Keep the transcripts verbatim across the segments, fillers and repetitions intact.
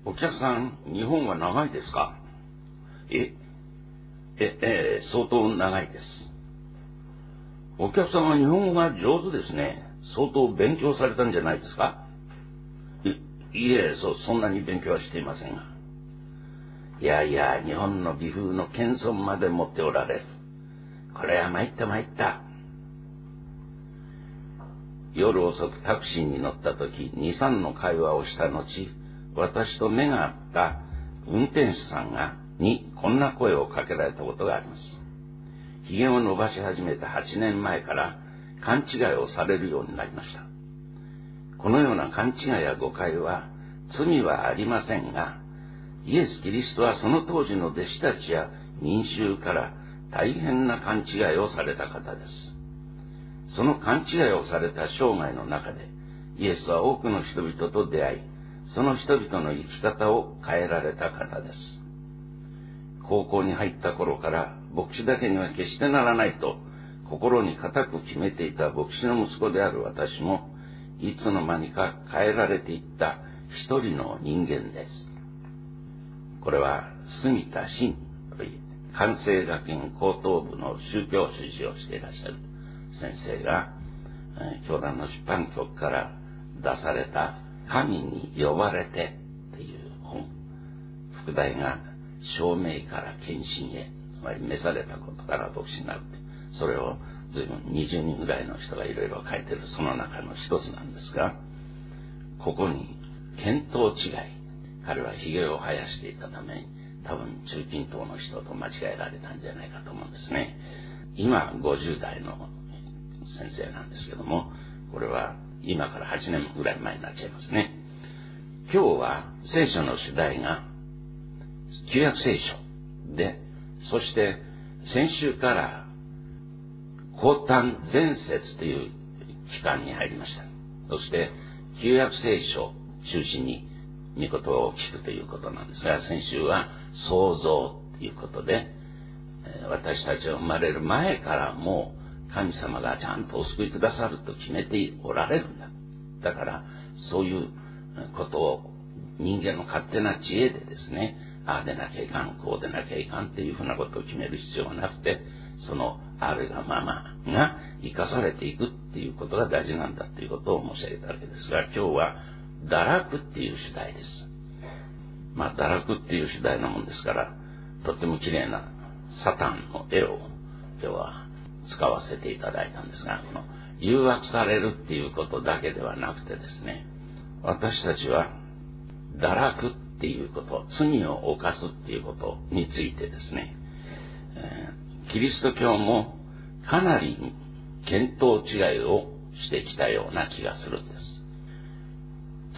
お客さん、日本は長いですか？え、え、えー、相当長いです。お客さんは日本語が上手ですね。相当勉強されたんじゃないですか？い、いえ、そ、そんなに勉強はしていませんが。いやいや、日本の美風の謙遜まで持っておられる。これは参った参った。夜遅くタクシーに乗った時、二三の会話をした後、私と目が合った運転手さんが、にこんな声をかけられたことがあります。髭を伸ばし始めたはちねんまえから勘違いをされるようになりました。このような勘違いや誤解は罪はありませんが、イエス・キリストはその当時の弟子たちや民衆から大変な勘違いをされた方です。その勘違いをされた生涯の中で、イエスは多くの人々と出会い、その人々の生き方を変えられた方です。高校に入った頃から牧師だけには決してならないと心に固く決めていた牧師の息子である私も、いつの間にか変えられていった一人の人間です。これは杉田真という関西学院高等部の宗教主事をしていらっしゃる先生が、教団の出版局から出された神に呼ばれてという本、副題が証明から献身へ、つまり召されたことから牧師になる。それを随分にじゅうにんぐらいの人がいろいろ書いてるその中の一つなんですが、ここに見当違い、彼は髭を生やしていたために多分中近東の人と間違えられたんじゃないかと思うんですね。今ごじゅう代の先生なんですけども、これは今からはちねんぐらい前になっちゃいますね。今日は聖書の主題が旧約聖書で、そして先週から降誕前節という期間に入りました。そして旧約聖書を中心に御言葉を聞くということなんですが、先週は創造ということで、私たちが生まれる前からもう神様がちゃんとお救いくださると決めておられるんだ。だからそういうことを人間の勝手な知恵でですね、ああでなきゃいかん、こうでなきゃいかんっていうふうなことを決める必要がなくて、そのあるがままが生かされていくっていうことが大事なんだっていうことを申し上げたわけですが、今日は堕落っていう主題です。まあ堕落っていう主題なもんですから、とっても綺麗なサタンの絵を今日は使わせていただいたんですが、この誘惑されるっていうことだけではなくてですね、私たちは堕落っていうこと、罪を犯すっていうことについてですね、えー、キリスト教もかなり見当違いをしてきたような気がするんです。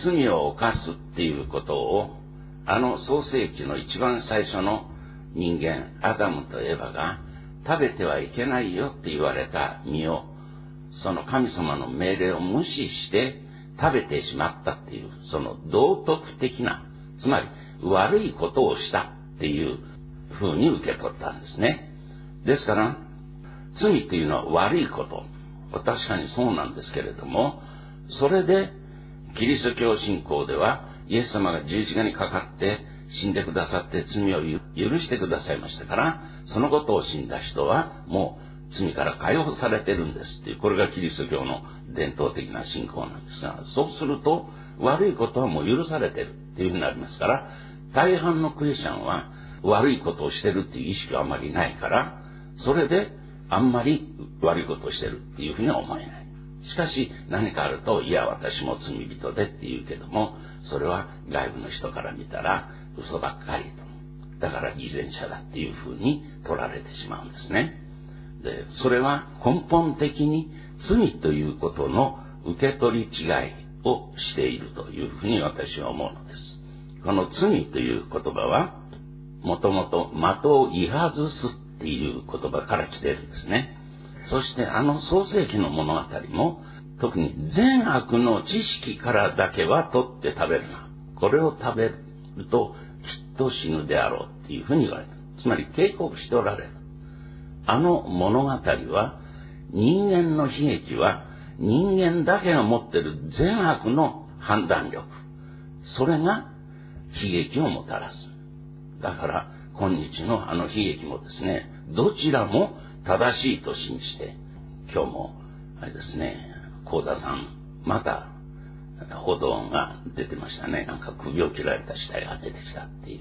罪を犯すっていうことを、あの創世記の一番最初の人間、アダムとエバが食べてはいけないよって言われた実を、その神様の命令を無視して食べてしまったっていう、その道徳的な、つまり悪いことをしたっていう風に受け取ったんですね。ですから、罪っていうのは悪いこと。確かにそうなんですけれども、それでキリスト教信仰ではイエス様が十字架にかかって死んでくださって罪を許してくださいましたから、そのことを死んだ人はもう罪から解放されてるんですっていう、これがキリスト教の伝統的な信仰なんですが、そうすると悪いことはもう許されてるっていうふうになりますから、大半のクリスチャンは悪いことをしてるっていう意識はあまりないから、それであんまり悪いことをしてるっていうふうには思えない。しかし何かあると、いや私も罪人でって言うけども、それは外部の人から見たら嘘ばっかりと。だから偽善者だっていうふうに取られてしまうんですね。で、それは根本的に罪ということの受け取り違いをしているというふうに私は思うのです。この罪という言葉は、もともと的を言い外すっていう言葉から来ているんですね。そしてあの創世記の物語も、特に善悪の知識からだけは取って食べるな。これを食べるときっと死ぬであろうっていうふうに言われる。つまり警告しておられる。あの物語は、人間の悲劇は人間だけが持っている善悪の判断力。それが悲劇をもたらす。だから今日のあの悲劇もですね、どちらも正しいと信じて、今日もあれですね、幸田さんまた報道が出てましたね。なんか首を切られた死体が出てきたっていう。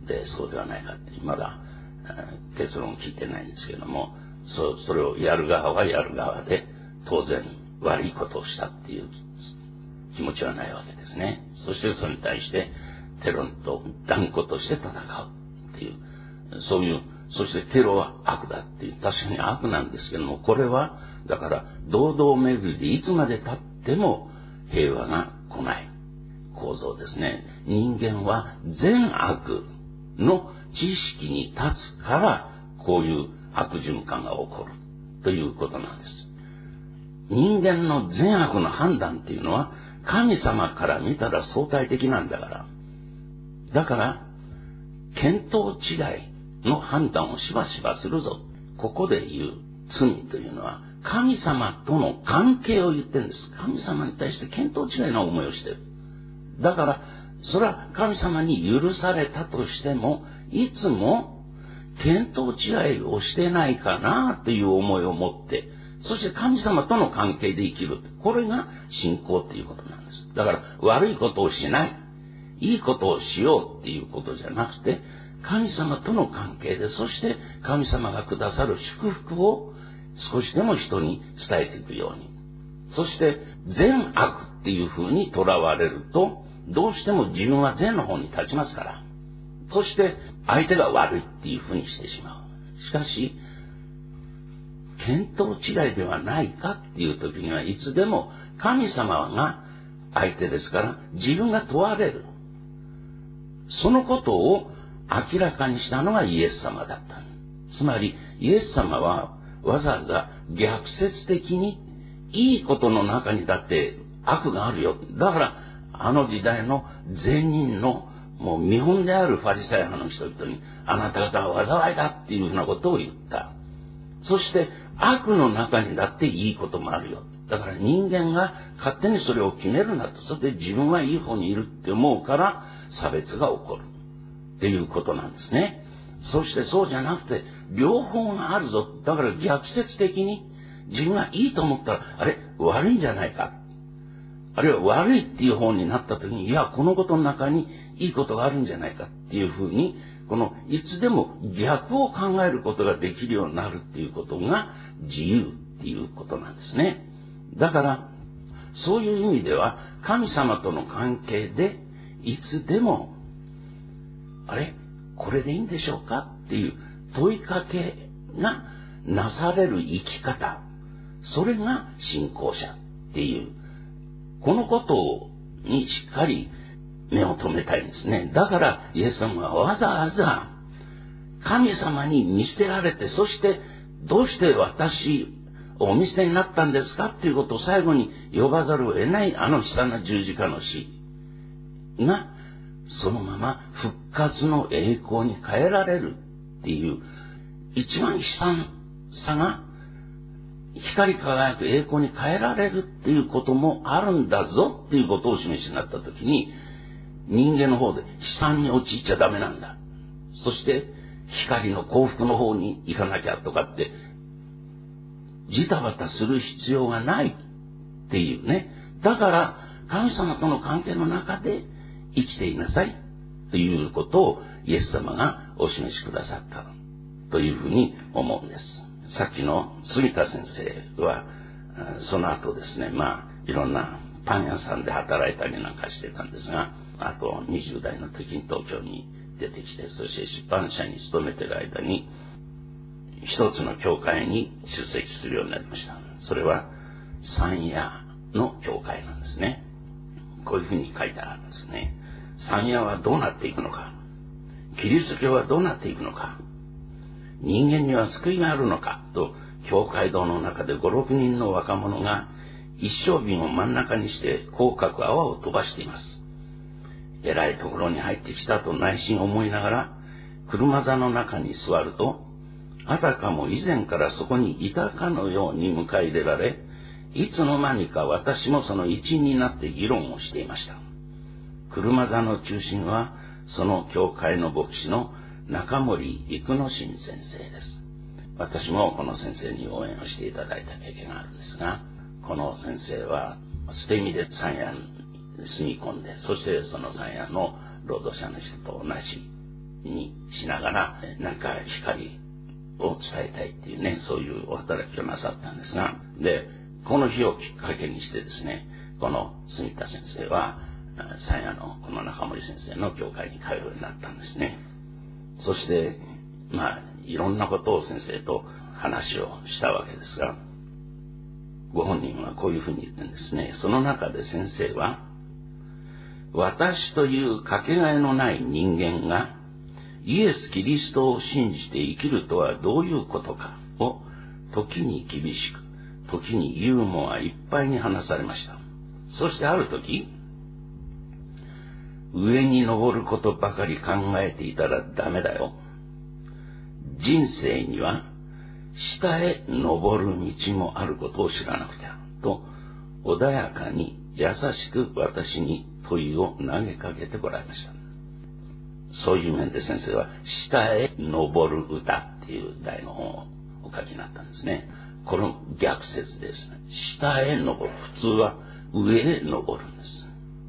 で、そうではないかっていう。まだ結論を聞いてないんですけども、そそれをやる側はやる側で当然悪いことをしたっていう気持ちはないわけですね。そしてそれに対してテロと断固として戦うっていう、そういう、そしてテロは悪だっていう、確かに悪なんですけども、これはだから堂々巡りでいつまで経っても平和が来ない構造ですね。人間は善悪の知識に立つからこういう悪循環が起こるということなんです。人間の善悪の判断っていうのは神様から見たら相対的なんだから。だから見当違いの判断をしばしばするぞ。ここで言う罪というのは神様との関係を言ってるんです。神様に対して見当違いな思いをしている。だからそれは神様に許されたとしても、いつも見当違いをしてないかなという思いを持って、そして神様との関係で生きる。これが信仰っていうことなんです。だから悪いことをしない、いいことをしようっていうことじゃなくて、神様との関係で、そして神様がくださる祝福を少しでも人に伝えていくように。そして善悪っていうふうにとらわれると、どうしても自分は善の方に立ちますから。そして相手が悪いっていうふうにしてしまう。しかし、見当違いではないかっていう時にはいつでも神様が相手ですから自分が問われる。そのことを明らかにしたのがイエス様だった。つまりイエス様はわざわざ逆説的にいいことの中にだって悪があるよ。だからあの時代の善人のもう見本であるファリサイ派の人々に、あなた方は災いだっていうふうなことを言った。そして悪の中にだっていいこともあるよ。だから人間が勝手にそれを決めるなと。それで自分はいい方にいるって思うから差別が起こるっていうことなんですね。そしてそうじゃなくて両方があるぞ。だから逆説的に自分がいいと思ったら、あれ悪いんじゃないか、あるいは悪いっていう方になった時に、いやこのことの中にいいことがあるんじゃないかっていうふうに、このいつでも逆を考えることができるようになるっていうことが自由っていうことなんですね。だからそういう意味では神様との関係でいつでも、あれこれでいいんでしょうかっていう問いかけがなされる生き方、それが信仰者っていう、このことにしっかり目を留めたいんですね。だからイエス様はわざわざ神様に見捨てられて、そしてどうして私をお見捨てになったんですかっていうことを最後に呼ばざるを得ないあの悲惨な十字架の死がそのまま復活の栄光に変えられるっていう、一番悲惨さが光り輝く栄光に変えられるっていうこともあるんだぞっていうことをお示しになったときに、人間の方で悲惨に陥っちゃダメなんだ、そして光の幸福の方に行かなきゃとかってジタバタする必要がないっていうね。だから神様との関係の中で生きていなさいということをイエス様がお示しくださったというふうに思うんです。さっきの杉田先生はその後ですね、まあいろんなパン屋さんで働いたりなんかしてたんですが、あとにじゅう代の時に東京に出てきて、そして出版社に勤めている間に一つの教会に出席するようになりました。それは山谷の教会なんですね。こういうふうに書いてあるんですね。山谷はどうなっていくのか、キリスト教はどうなっていくのか、人間には救いがあるのかと、教会堂の中でご、ろくにんの若者が一升瓶を真ん中にして口角泡を飛ばしています。偉いところに入ってきたと内心思いながら車座の中に座ると、あたかも以前からそこにいたかのように迎え入れられ、いつの間にか私もその一員になって議論をしていました。 車座の中心はその教会の牧師の中森育之進先生です。私もこの先生に応援をしていただいた経験があるんですが、この先生は捨て身で山谷に住み込んで、そしてその山谷の労働者の人と同じにしながら何か光を伝えたいっていうね、そういうお働きをなさったんですが、でこの日をきっかけにしてですね、この住田先生は山谷のこの中森先生の教会に通うようになったんですね。そしてまあいろんなことを先生と話をしたわけですが、ご本人はこういうふうに言ってるんですね。その中で先生は、私というかけがえのない人間がイエス・キリストを信じて生きるとはどういうことかを時に厳しく、時にユーモアいっぱいに話されました。そしてある時、上に登ることばかり考えていたらダメだよ。人生には下へ登る道もあることを知らなくては、と穏やかに優しく私に問いを投げかけてこられました。そういう面で先生は下へ登る歌っていう題の本をお書きになったんですね。この逆説ですね。下へ登る。普通は上へ登るんです。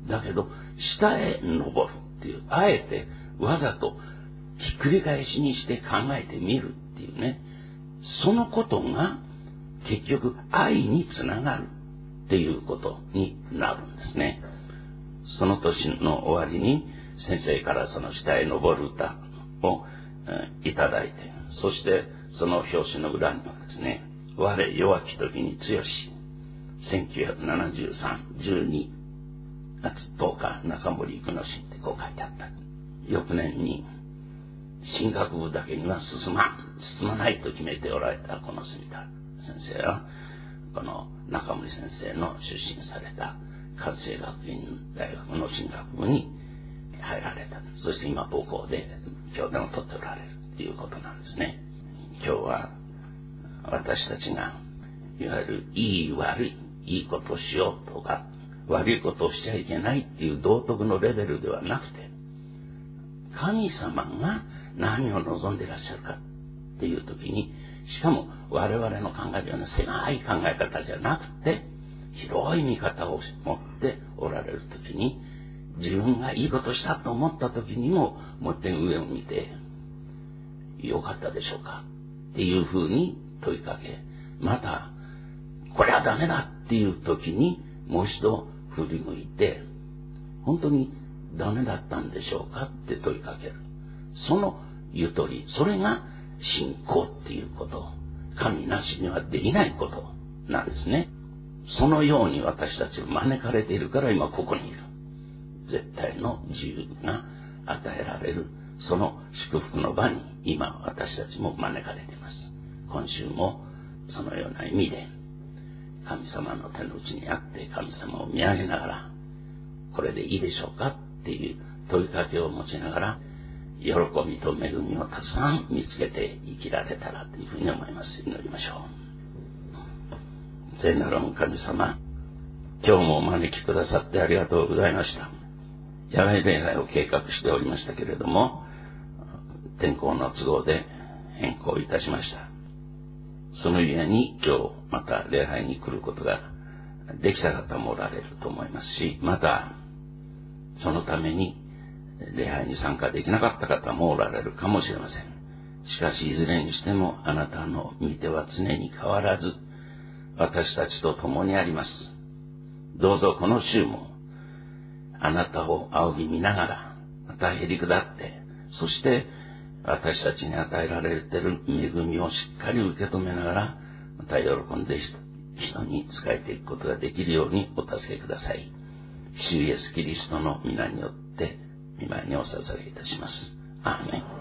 だけど下へ登るっていう、あえてわざとひっくり返しにして考えてみるっていうね、そのことが結局愛につながるっていうことになるんですね。その年の終わりに先生からその下へ登る歌を、えー、いただいて、そしてその表紙の裏にはですね、我弱き時に強し、せんきゅうひゃくななじゅうさん、じゅうにがつとおか中森育之進ってこう書いてあった。翌年に神学部だけには進まん、進まないと決めておられたこの住田先生は、この中森先生の出身された関西学院大学の神学部に入られた。そして今母校で教鞭をとっておられるということなんですね。今日は私たちがいわゆるいい悪い、いいことをしようとか悪いことをしちゃいけないっていう道徳のレベルではなくて、神様が何を望んでいらっしゃるかっていう時に、しかも我々の考えるような狭い考え方じゃなくて、広い見方を持っておられる時に、自分がいいことしたと思った時にももう一遍上を見て、よかったでしょうかっていうふうに問いかけ、またこれはダメだっていう時にもう一度振り向いて、本当にダメだったんでしょうかって問いかける。そのゆとり、それが信仰っていうこと、神なしにはできないことなんですね。そのように私たちは招かれているから今ここにいる。絶対の自由が与えられる、その祝福の場に今私たちも招かれています。今週もそのような意味で神様の手の内にあって神様を見上げながら、これでいいでしょうかっていう問いかけを持ちながら、喜びと恵みをたくさん見つけて生きられたらというふうに思います。祈りましょう。聖なる神様、今日もお招きくださってありがとうございました。野外礼拝を計画しておりましたけれども、天候の都合で変更いたしました。そのゆえに今日また礼拝に来ることができた方もおられると思いますし、またそのために礼拝に参加できなかった方もおられるかもしれません。しかしいずれにしてもあなたの御手は常に変わらず私たちと共にあります。どうぞこの週もあなたを仰ぎ見ながら、またへり下って、そして私たちに与えられている恵みをしっかり受け止めながら、また喜んで人に仕えていくことができるようにお助けください。主イエスキリストの皆によって御前にお捧げいたします。アーメン。